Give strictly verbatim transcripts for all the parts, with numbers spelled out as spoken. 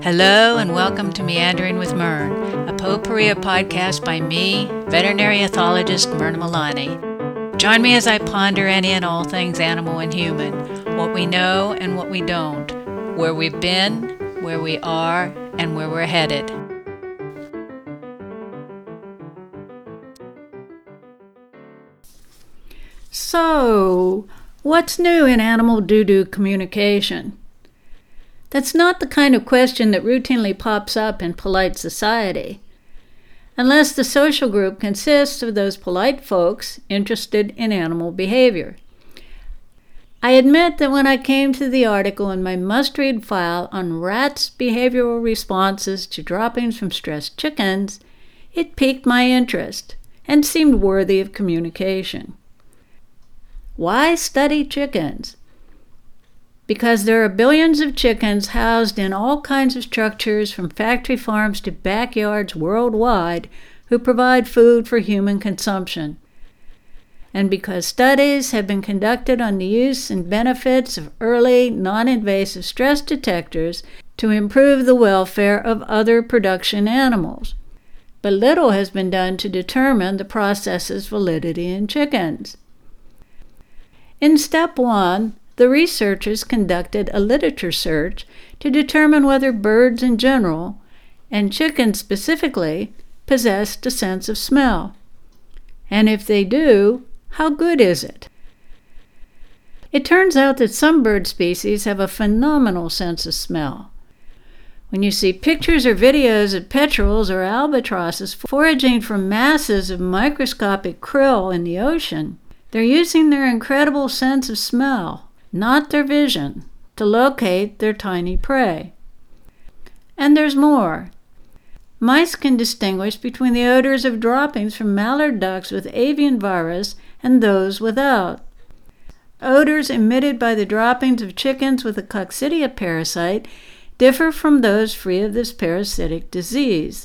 Hello and welcome to Meandering with Mern, a potpourri podcast by me, veterinary ethologist Myrna Milani. Join me as I ponder any and all things animal and human, what we know and what we don't, where we've been, where we are, and where we're headed. So, what's new in animal doo-doo communication? That's not the kind of question that routinely pops up in polite society, unless the social group consists of those polite folks interested in animal behavior. I admit that when I came to the article in my must-read file on rats' behavioral responses to droppings from stressed chickens, it piqued my interest and seemed worthy of communication. Why study chickens? Because there are billions of chickens housed in all kinds of structures from factory farms to backyards worldwide who provide food for human consumption. And because studies have been conducted on the use and benefits of early, non-invasive stress detectors to improve the welfare of other production animals. But little has been done to determine the process's validity in chickens. In step one, the researchers conducted a literature search to determine whether birds in general, and chickens specifically, possessed a sense of smell. And if they do, how good is it? It turns out that some bird species have a phenomenal sense of smell. When you see pictures or videos of petrels or albatrosses foraging for masses of microscopic krill in the ocean, they're using their incredible sense of smell, not their vision, to locate their tiny prey. And there's more. Mice can distinguish between the odors of droppings from mallard ducks with avian virus and those without. Odors emitted by the droppings of chickens with a coccidia parasite differ from those free of this parasitic disease.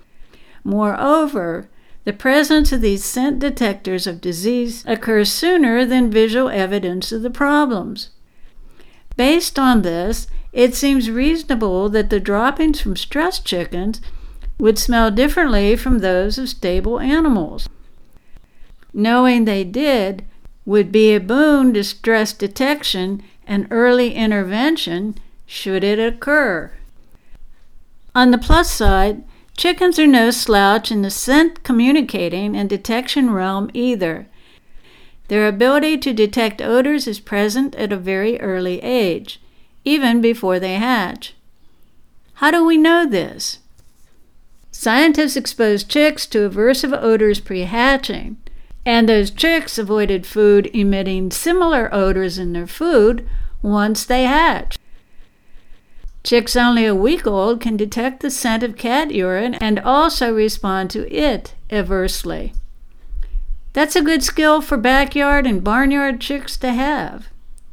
Moreover, the presence of these scent detectors of disease occurs sooner than visual evidence of the problems. Based on this, it seems reasonable that the droppings from stressed chickens would smell differently from those of stable animals. Knowing they did would be a boon to stress detection and early intervention should it occur. On the plus side, chickens are no slouch in the scent communicating and detection realm either. Their ability to detect odors is present at a very early age, even before they hatch. How do we know this? Scientists exposed chicks to aversive odors pre-hatching, and those chicks avoided food emitting similar odors in their food once they hatch. Chicks only a week old can detect the scent of cat urine and also respond to it adversely. That's a good skill for backyard and barnyard chicks to have.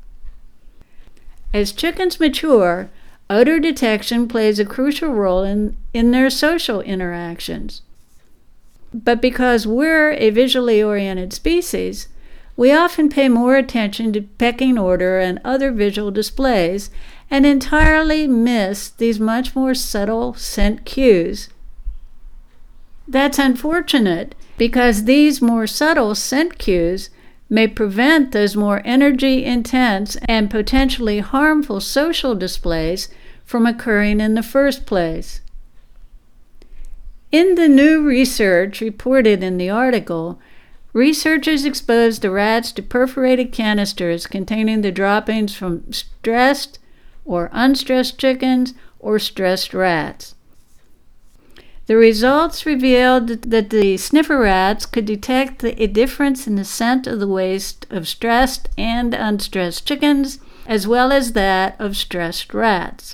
As chickens mature, odor detection plays a crucial role in, in their social interactions. But because we're a visually oriented species, we often pay more attention to pecking order and other visual displays and entirely miss these much more subtle scent cues. That's unfortunate because these more subtle scent cues may prevent those more energy-intense and potentially harmful social displays from occurring in the first place. In the new research reported in the article, researchers exposed the rats to perforated canisters containing the droppings from stressed or unstressed chickens or stressed rats. The results revealed that the sniffer rats could detect a difference in the scent of the waste of stressed and unstressed chickens, as well as that of stressed rats.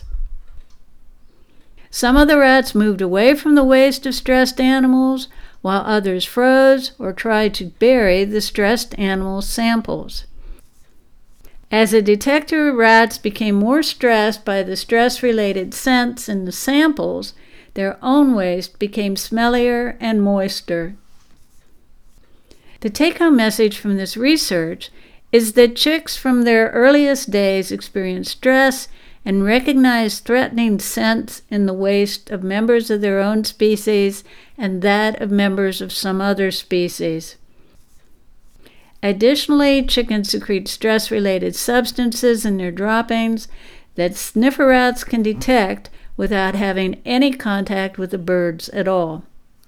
Some of the rats moved away from the waste of stressed animals, while others froze or tried to bury the stressed animal samples. As the detector rats became more stressed by the stress-related scents in the samples, their own waste became smellier and moister. The take-home message from this research is that chicks from their earliest days experience stress and recognize threatening scents in the waste of members of their own species and that of members of some other species. Additionally, chickens secrete stress-related substances in their droppings that sniffer rats can detect without having any contact with the birds at all.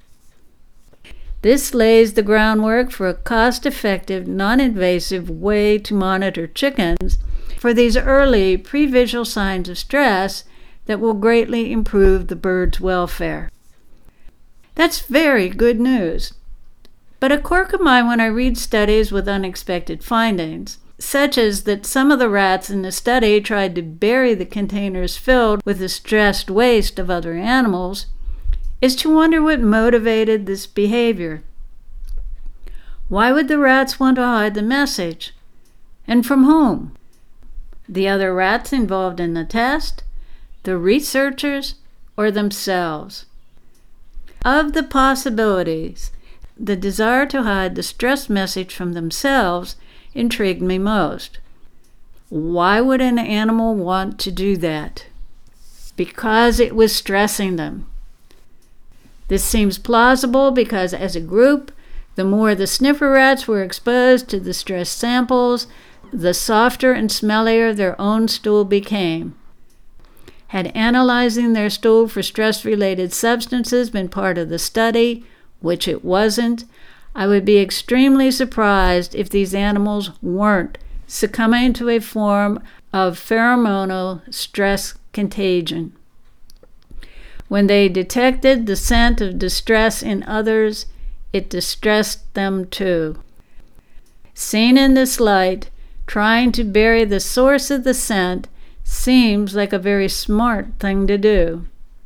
This lays the groundwork for a cost-effective, non-invasive way to monitor chickens for these early pre-visual signs of stress that will greatly improve the bird's welfare. That's very good news. But a quirk of mine when I read studies with unexpected findings, such as that some of the rats in the study tried to bury the containers filled with the stressed waste of other animals, is to wonder what motivated this behavior. Why would the rats want to hide the message? And from whom? The other rats involved in the test, the researchers, or themselves? Of the possibilities, the desire to hide the stress message from themselves intrigued me most. Why would an animal want to do that? Because it was stressing them. This seems plausible because as a group, the more the sniffer rats were exposed to the stress samples, the softer and smellier their own stool became. Had analyzing their stool for stress-related substances been part of the study, which it wasn't, I would be extremely surprised if these animals weren't succumbing to a form of pheromonal stress contagion. When they detected the scent of distress in others, it distressed them too. Seen in this light, trying to bury the source of the scent seems like a very smart thing to do.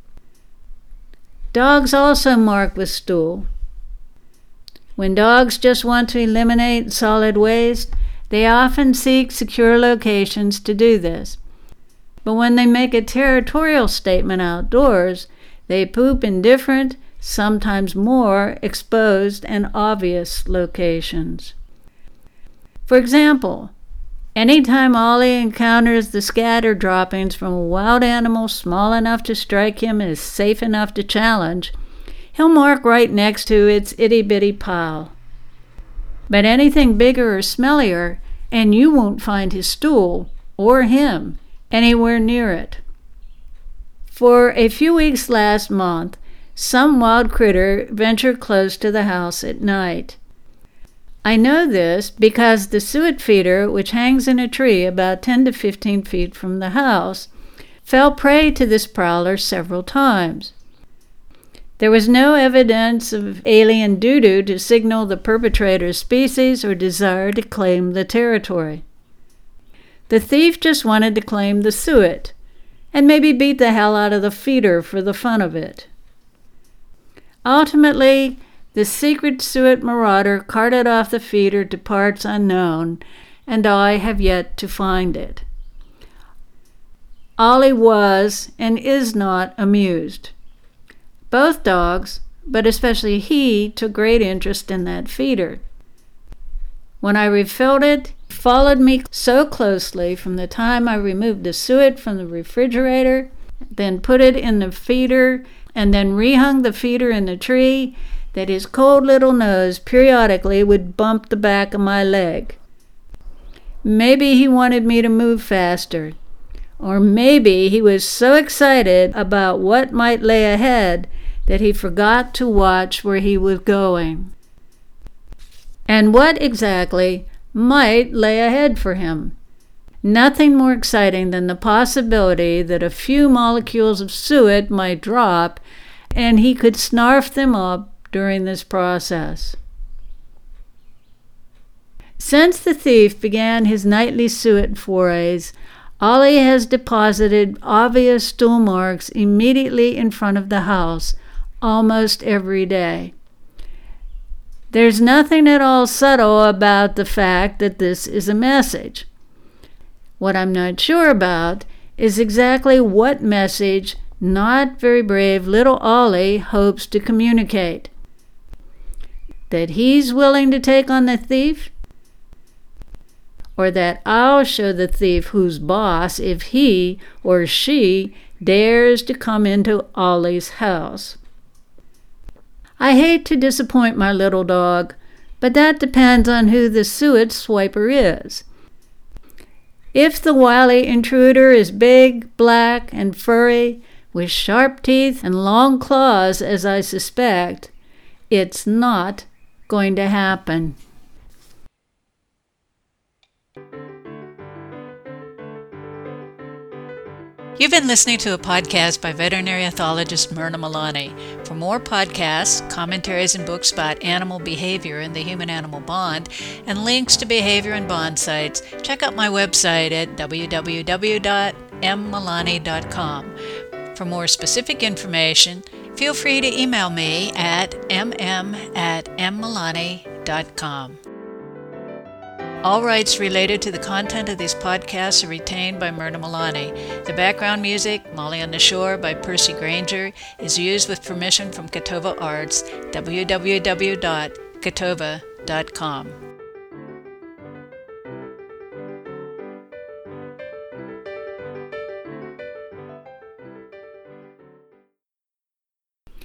Dogs also mark with stool. When dogs just want to eliminate solid waste, they often seek secure locations to do this. But when they make a territorial statement outdoors, they poop in different, sometimes more exposed and obvious locations. For example, anytime Ollie encounters the scatter droppings from a wild animal small enough to strike him as safe enough to challenge, he'll mark right next to its itty-bitty pile. But anything bigger or smellier, and you won't find his stool, or him, anywhere near it. For a few weeks last month, some wild critter ventured close to the house at night. I know this because the suet feeder, which hangs in a tree about ten to fifteen feet from the house, fell prey to this prowler several times. There was no evidence of alien doo-doo to signal the perpetrator's species or desire to claim the territory. The thief just wanted to claim the suet, and maybe beat the hell out of the feeder for the fun of it. Ultimately, the secret suet marauder carted off the feeder to parts unknown, and I have yet to find it. Ollie was and is not amused. Both dogs, but especially he, took great interest in that feeder. When I refilled it, he followed me so closely from the time I removed the suet from the refrigerator, then put it in the feeder, and then rehung the feeder in the tree, that his cold little nose periodically would bump the back of my leg. Maybe he wanted me to move faster, or maybe he was so excited about what might lay ahead that he forgot to watch where he was going. And what exactly might lay ahead for him? Nothing more exciting than the possibility that a few molecules of suet might drop and he could snarf them up during this process. Since the thief began his nightly suet forays, Ollie has deposited obvious stool marks immediately in front of the house almost every day. There's nothing at all subtle about the fact that this is a message. What I'm not sure about is exactly what message not very brave little Ollie hopes to communicate. That he's willing to take on the thief? or that I'll show the thief who's boss if he or she dares to come into Ollie's house. I hate to disappoint my little dog, but that depends on who the suet swiper is. If the wily intruder is big, black, and furry, with sharp teeth and long claws, as I suspect, it's not going to happen. You've been listening to a podcast by veterinary ethologist Myrna Milani. For more podcasts, commentaries, and books about animal behavior and the human-animal bond, and links to behavior and bond sites, check out my website at w w w dot m milani dot com. For more specific information, feel free to email me at m m at m milani dot com. All rights related to the content of these podcasts are retained by Myrna Milani. The background music, Molly on the Shore by Percy Granger, is used with permission from Catova Arts, w w w dot catova dot com.